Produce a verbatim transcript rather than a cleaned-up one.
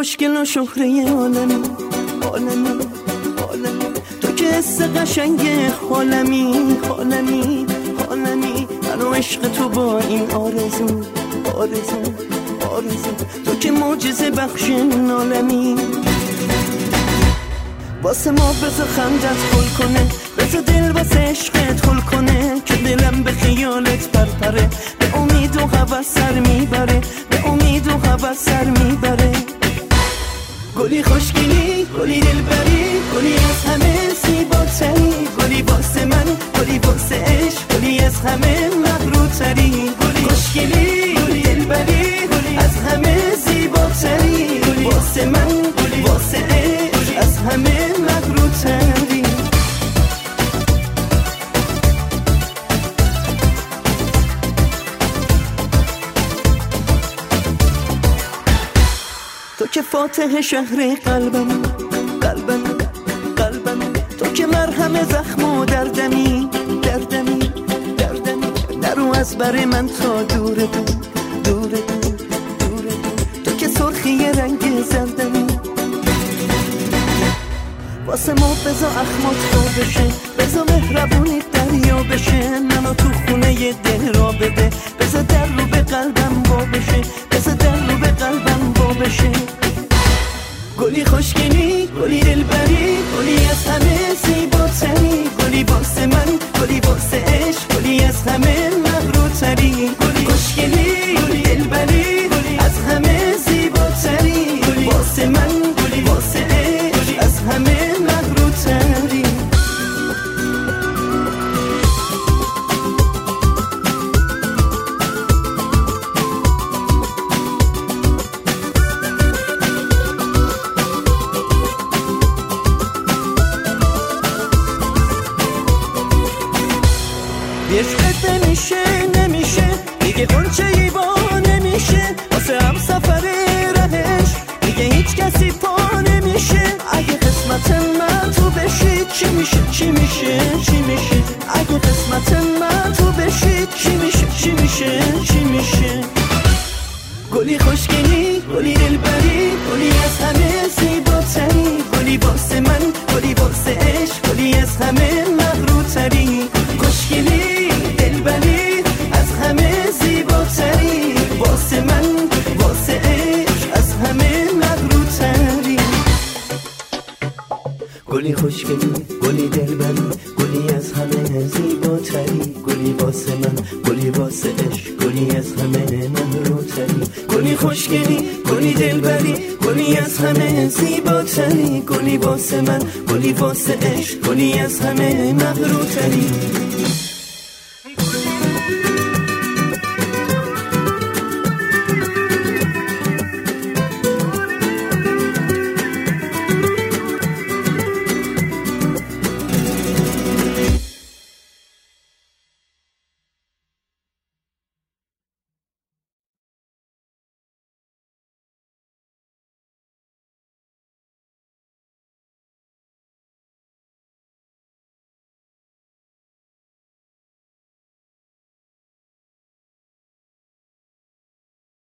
خوشگل و شهره عالمی عالمی عالمی، تو که حس قشنگ عالمی عالمی عالمی، منو عشق تو با این آرزو آرزو آرزو، تو که معجزه بخش عالمی. واسه ما بذار خندت گل کنه، بذار دل واسه عشقت گل کنه، که دلم به خیالت پرپره، به امید و هوس سر میبره، به امید و هوس سر میبره. گلی خوشگلی، گلی دلبری، گلی از همه زیباتری، گلی واسه من، گلی واسه عشق، گلی از همه مغروتری. گلی خوشگلی، گلی دلبری، از همه زیباتری، واسه من، واسه عشق، از همه مغروتری. تو که فاتح شهر قلبم قلبم قلبم، تو که مرهم زخم و دردمی دردمی دردمی، نرو از بر من تا دوره دور دوره دور دوره دور، تو که سرخی رنگ زردمی. واسه ما بزا اخمات رو بشه، بزا مهربونی دریا بشه، منو تو خونه ی دل را بده، بزا در رو به قلبم با بشه، بزا در رو به قلبم با بشه. گلی خوشگلی، گلی دلبری، گلی از همه زیباتری، گلی واسه من، گلی واسه عشق، گلی از همه مغروتری. گلی خوشگلی، گلی دلبری، از همه زیباتری، واسه من، گلی واسه عشق، از همه مغروتری. عشقت نمیشه نمیشه دیگه اونچه ایوا نمیشه، واسه هم سفر رهش دیگه هیچ کسی پا نمیشه. اگه قسمت من تو بشی چی میشه چی میشه چی میشه، اگه قسمت من تو بشی چی میشه چی میشه چی میشه. گلی خوشگلی، گلی دلبری، گلی از همه زیباتری، گلی واسه من، گلی واسه عشق، گلی از همه مغروتری. خوشگلی، دلبری، از همه زیباتری، واسه من، واسه عشق، از همه مغروتری. گلی خوشگلی، گلی دلبری، گلی از همه زیباتری، گلی واسه من، گلی واسه عشق، گلی از همه مغروتری. گلی خوشگلی، گلی دلبری، گلی از همه زیباتری، گلی واسه من، گلی واسه عشق، گلی از همه مغروتری.